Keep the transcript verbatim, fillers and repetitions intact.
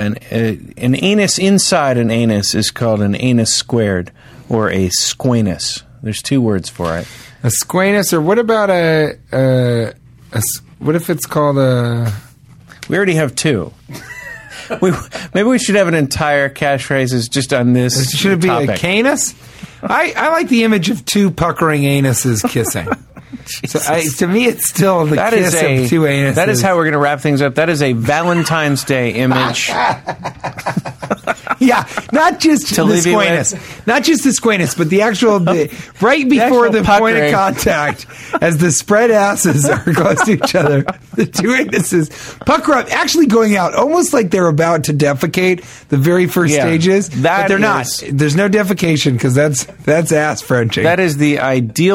an uh, an anus inside an anus is called an anus squared or a squamous. There's two words for it. A squamous, or what about a, a, a what if it's called a... We already have two. we, maybe we should have an entire catchphrases just on this Should it be topic. a canis? I, I like the image of two puckering anuses kissing. So I, to me, it's still the that kiss is a, of two anuses. That is how we're going to wrap things up. That is a Valentine's Day image. Yeah, not just To the leave you squamous, with. not just the squamous, but the actual the, right before actual the, point of puckering. contact, as the spread asses are close to each other, the two anuses pucker up, actually going out, almost like they're about to defecate. The very first Yeah, stages, that but they're is- not. There's no defecation because that's that's ass Frenching. That is the ideal